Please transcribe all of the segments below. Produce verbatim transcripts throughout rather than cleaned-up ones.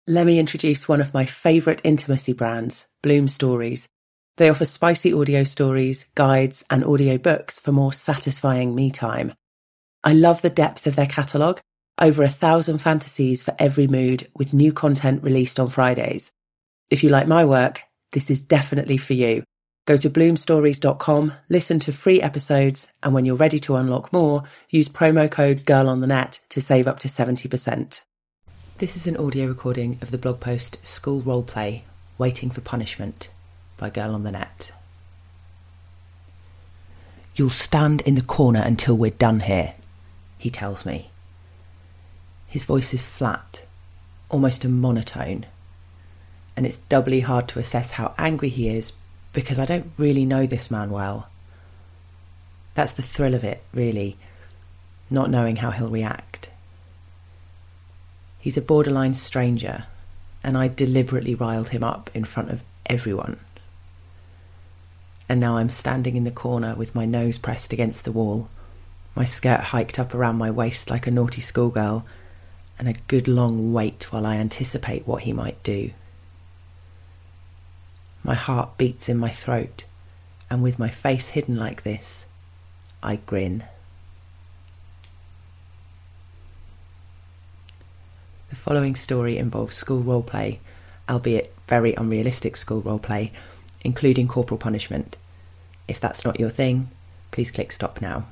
Let me introduce one of my favourite intimacy brands, Bloom Stories. They offer spicy audio stories, guides, and audio books for more satisfying me time. I love the depth of their catalogue, over a thousand fantasies for every mood, with new content released on Fridays. If you like my work, this is definitely for you. Go to bloom stories dot com, listen to free episodes, and when you're ready to unlock more, use promo code GIRLONTHENET to save up to seventy percent. This is an audio recording of the blog post School Roleplay, Waiting for Punishment by Girl on the Net. "You'll stand in the corner until we're done here," he tells me. His voice is flat, almost a monotone, and it's doubly hard to assess how angry he is because I don't really know this man well. That's the thrill of it, really, not knowing how he'll react. He's a borderline stranger, and I deliberately riled him up in front of everyone. And now I'm standing in the corner with my nose pressed against the wall, my skirt hiked up around my waist like a naughty schoolgirl, and a good long wait while I anticipate what he might do. My heart beats in my throat, and with my face hidden like this, I grin. The following story involves school roleplay, albeit very unrealistic school roleplay, including corporal punishment. If that's not your thing, please click stop now.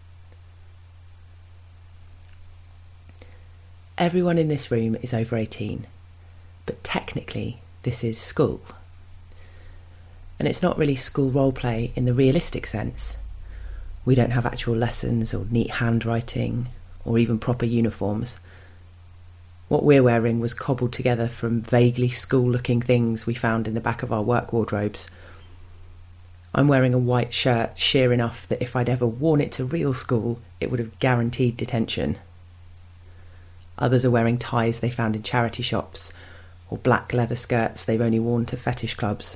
Everyone in this room is over eighteen, but technically this is school. And it's not really school roleplay in the realistic sense. We don't have actual lessons or neat handwriting or even proper uniforms. What we're wearing was cobbled together from vaguely school-looking things we found in the back of our work wardrobes. I'm wearing a white shirt sheer enough that if I'd ever worn it to real school, it would have guaranteed detention. Others are wearing ties they found in charity shops, or black leather skirts they've only worn to fetish clubs.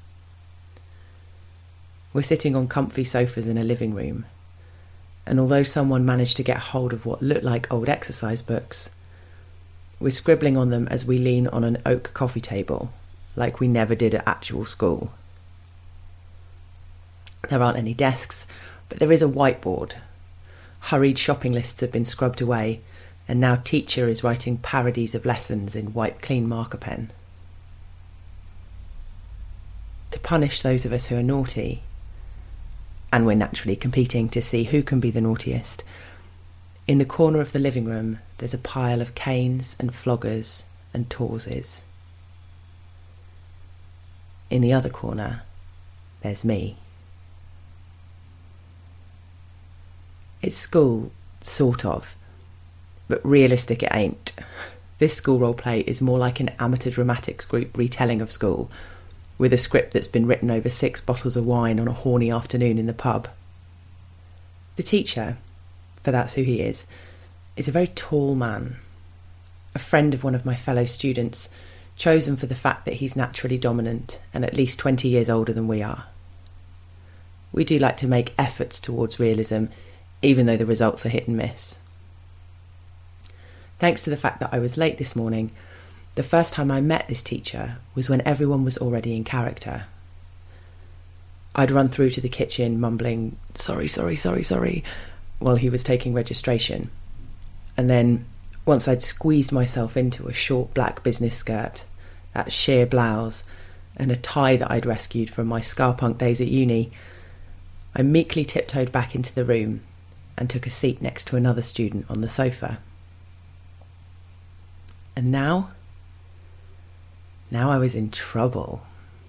We're sitting on comfy sofas in a living room, and although someone managed to get hold of what looked like old exercise books, we're scribbling on them as we lean on an oak coffee table, like we never did at actual school. There aren't any desks, but there is a whiteboard. Hurried shopping lists have been scrubbed away, and now teacher is writing parodies of lessons in white clean marker pen. To punish those of us who are naughty, and we're naturally competing to see who can be the naughtiest, in the corner of the living room, there's a pile of canes and floggers and tawses. In the other corner, there's me. It's school, sort of, but realistic it ain't. This school roleplay is more like an amateur dramatics group retelling of school, with a script that's been written over six bottles of wine on a horny afternoon in the pub. The teacher, for that's who he is, is a very tall man, a friend of one of my fellow students, chosen for the fact that he's naturally dominant and at least twenty years older than we are. We do like to make efforts towards realism, even though the results are hit and miss. Thanks to the fact that I was late this morning, the first time I met this teacher was when everyone was already in character. I'd run through to the kitchen mumbling, "Sorry, sorry, sorry, sorry," while he was taking registration. And then, once I'd squeezed myself into a short black business skirt, that sheer blouse, and a tie that I'd rescued from my scarpunk days at uni, I meekly tiptoed back into the room and took a seat next to another student on the sofa. And now, now I was in trouble.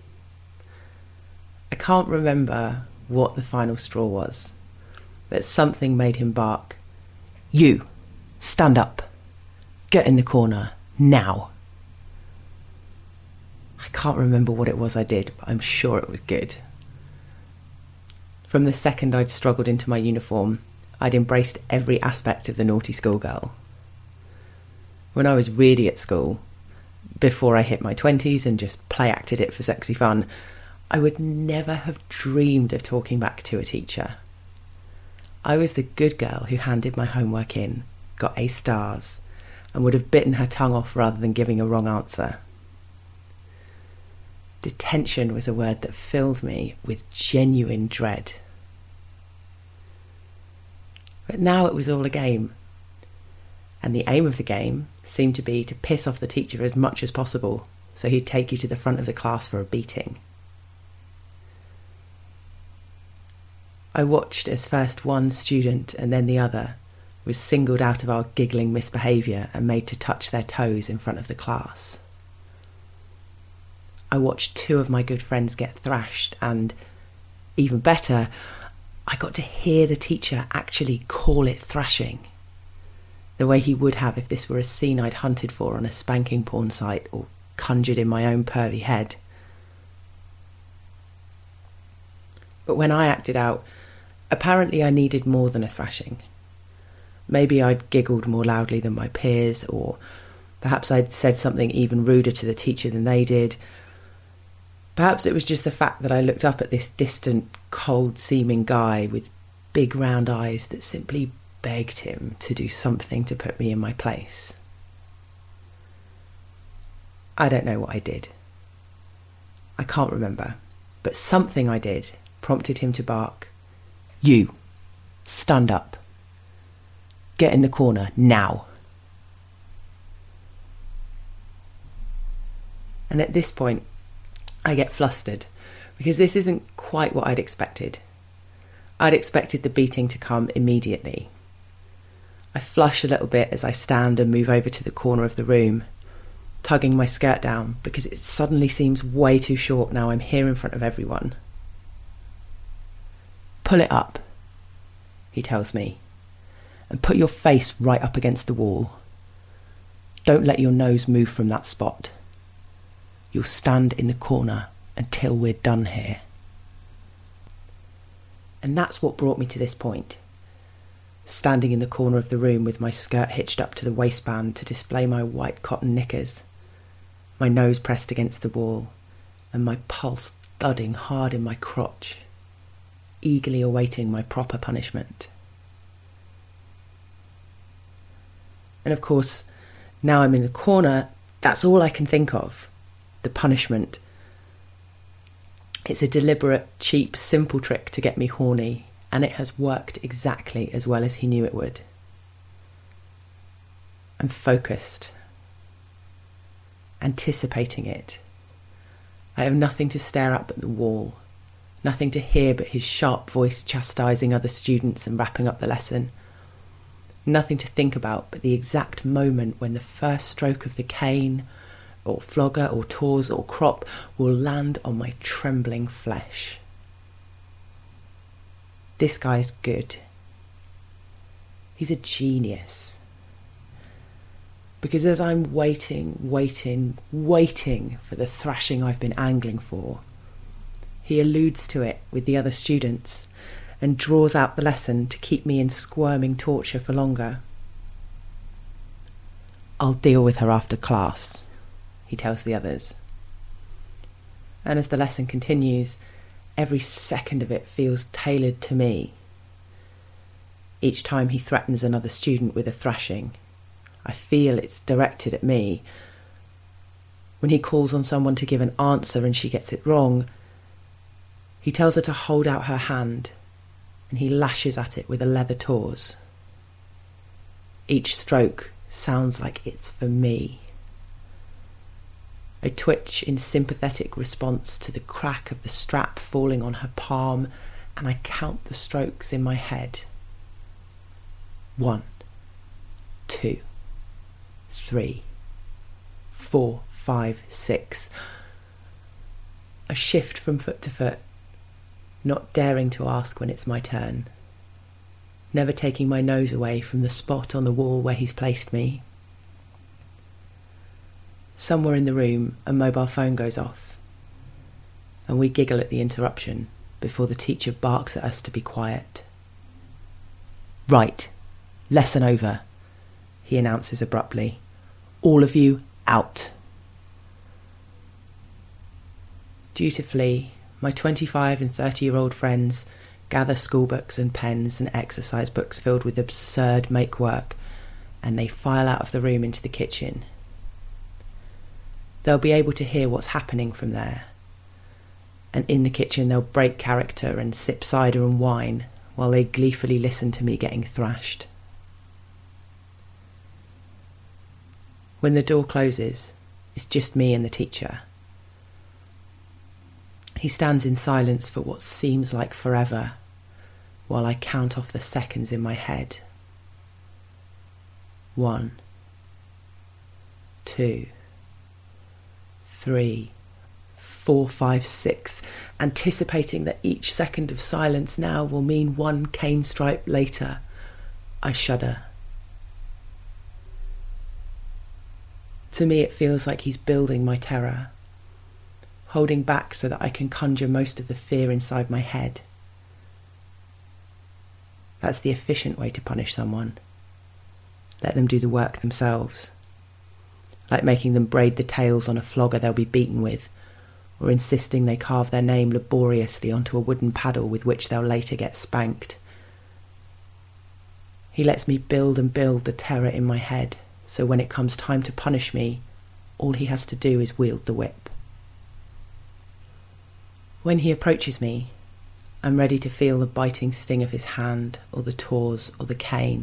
I can't remember what the final straw was, but something made him bark, "You, stand up. Get in the corner, now." I can't remember what it was I did, but I'm sure it was good. From the second I'd struggled into my uniform, I'd embraced every aspect of the naughty schoolgirl. When I was really at school, before I hit my twenties and just play acted it for sexy fun, I would never have dreamed of talking back to a teacher. I was the good girl who handed my homework in, got A stars, and would have bitten her tongue off rather than giving a wrong answer. Detention was a word that filled me with genuine dread. But now it was all a game, and the aim of the game seemed to be to piss off the teacher as much as possible, so he'd take you to the front of the class for a beating. I watched as first one student and then the other was singled out of our giggling misbehaviour and made to touch their toes in front of the class. I watched two of my good friends get thrashed, and, even better, I got to hear the teacher actually call it thrashing, the way he would have if this were a scene I'd hunted for on a spanking porn site or conjured in my own pervy head. But when I acted out, apparently I needed more than a thrashing. Maybe I'd giggled more loudly than my peers, or perhaps I'd said something even ruder to the teacher than they did. Perhaps it was just the fact that I looked up at this distant, cold-seeming guy with big round eyes that simply begged him to do something to put me in my place. I don't know what I did. I can't remember, but something I did prompted him to bark, "You, stand up. Get in the corner, now." And at this point, I get flustered, because this isn't quite what I'd expected. I'd expected the beating to come immediately. I flush a little bit as I stand and move over to the corner of the room, tugging my skirt down because it suddenly seems way too short now I'm here in front of everyone. "Pull it up," he tells me, "and put your face right up against the wall. Don't let your nose move from that spot. You'll stand in the corner until we're done here." And that's what brought me to this point. Standing in the corner of the room with my skirt hitched up to the waistband to display my white cotton knickers, my nose pressed against the wall, and my pulse thudding hard in my crotch, eagerly awaiting my proper punishment. And of course, now I'm in the corner, that's all I can think of. The punishment. It's a deliberate, cheap, simple trick to get me horny, and it has worked exactly as well as he knew it would. I'm focused, anticipating it. I have nothing to stare up at the wall, nothing to hear but his sharp voice chastising other students and wrapping up the lesson. Nothing to think about but the exact moment when the first stroke of the cane, or flogger, or tawse, or crop will land on my trembling flesh. This guy's good. He's a genius. Because as I'm waiting, waiting, waiting for the thrashing I've been angling for, he alludes to it with the other students and draws out the lesson to keep me in squirming torture for longer. "I'll deal with her after class," he tells the others. And as the lesson continues, every second of it feels tailored to me. Each time he threatens another student with a thrashing, I feel it's directed at me. When he calls on someone to give an answer and she gets it wrong, he tells her to hold out her hand, and he lashes at it with a leather tawse. Each stroke sounds like it's for me. I twitch in sympathetic response to the crack of the strap falling on her palm, and I count the strokes in my head. One, two, three, four, five, six. I shift from foot to foot, not daring to ask when it's my turn, never taking my nose away from the spot on the wall where he's placed me. Somewhere in the room, a mobile phone goes off, and we giggle at the interruption before the teacher barks at us to be quiet. "Right, lesson over," he announces abruptly. "All of you out." Dutifully, my twenty-five and thirty-year-old friends gather school books and pens and exercise books filled with absurd make-work and they file out of the room into the kitchen. They'll be able to hear what's happening from there. And in the kitchen they'll break character and sip cider and wine while they gleefully listen to me getting thrashed. When the door closes, it's just me and the teacher. He stands in silence for what seems like forever while I count off the seconds in my head. One, two, three, four, five, six, anticipating that each second of silence now will mean one cane stripe later. I shudder. To me, it feels like he's building my terror, holding back so that I can conjure most of the fear inside my head. That's the efficient way to punish someone. Let them do the work themselves. Like making them braid the tails on a flogger they'll be beaten with, or insisting they carve their name laboriously onto a wooden paddle with which they'll later get spanked. He lets me build and build the terror in my head, so when it comes time to punish me, all he has to do is wield the whip. When he approaches me, I'm ready to feel the biting sting of his hand, or the tawse, or the cane.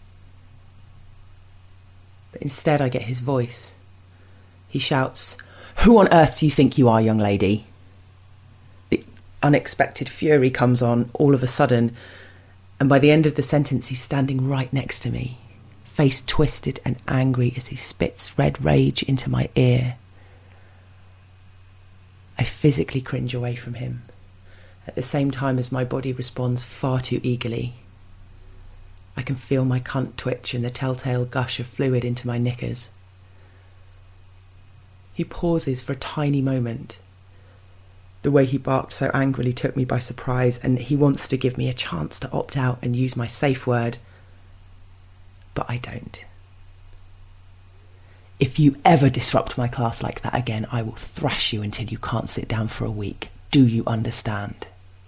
But instead I get his voice. He shouts, "Who on earth do you think you are, young lady?" The unexpected fury comes on all of a sudden, and by the end of the sentence he's standing right next to me, face twisted and angry as he spits red rage into my ear. I physically cringe away from him, at the same time as my body responds far too eagerly. I can feel my cunt twitch and the telltale gush of fluid into my knickers. He pauses for a tiny moment. The way he barked so angrily took me by surprise, and he wants to give me a chance to opt out and use my safe word. But I don't. "If you ever disrupt my class like that again, I will thrash you until you can't sit down for a week. Do you understand?"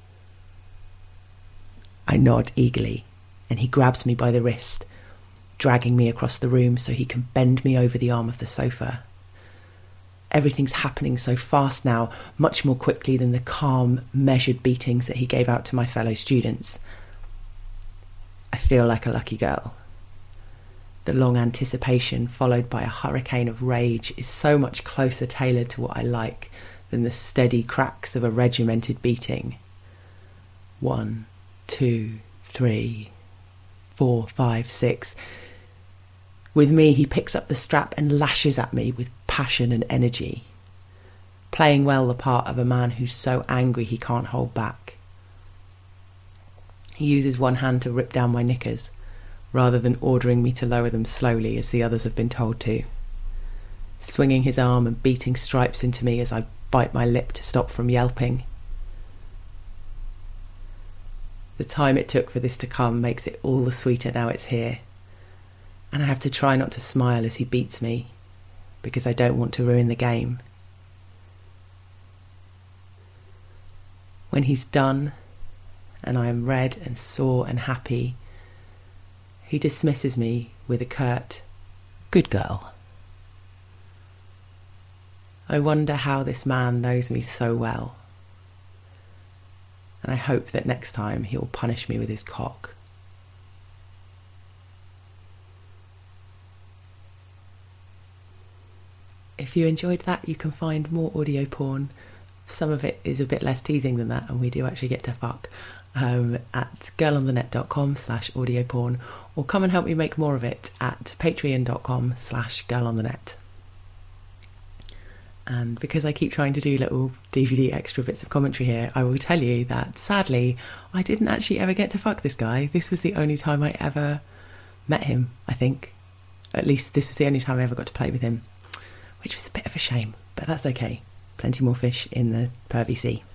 I nod eagerly, and he grabs me by the wrist, dragging me across the room so he can bend me over the arm of the sofa. Everything's happening so fast now, much more quickly than the calm, measured beatings that he gave out to my fellow students. I feel like a lucky girl. The long anticipation, followed by a hurricane of rage, is so much closer tailored to what I like than the steady cracks of a regimented beating. One, two, three, four, five, six. With me, he picks up the strap and lashes at me with passion and energy, playing well the part of a man who's so angry he can't hold back. He uses one hand to rip down my knickers, rather than ordering me to lower them slowly as the others have been told to, swinging his arm and beating stripes into me as I bite my lip to stop from yelping. The time it took for this to come makes it all the sweeter now it's here, and I have to try not to smile as he beats me, because I don't want to ruin the game. When he's done, and I am red and sore and happy, he dismisses me with a curt, "Good girl." I wonder how this man knows me so well, and I hope that next time he will punish me with his cock. If you enjoyed that, you can find more audio porn. Some of it is a bit less teasing than that, and we do actually get to fuck, um, at girlonthenet.com slash audio porn, or come and help me make more of it at patreon.com slash girlonthenet. And because I keep trying to do little D V D extra bits of commentary here, I will tell you that sadly I didn't actually ever get to fuck this guy. This was the only time I ever met him, I think. At least this was the only time I ever got to play with him, which was a bit of a shame, but that's okay. Plenty more fish in the pervy sea.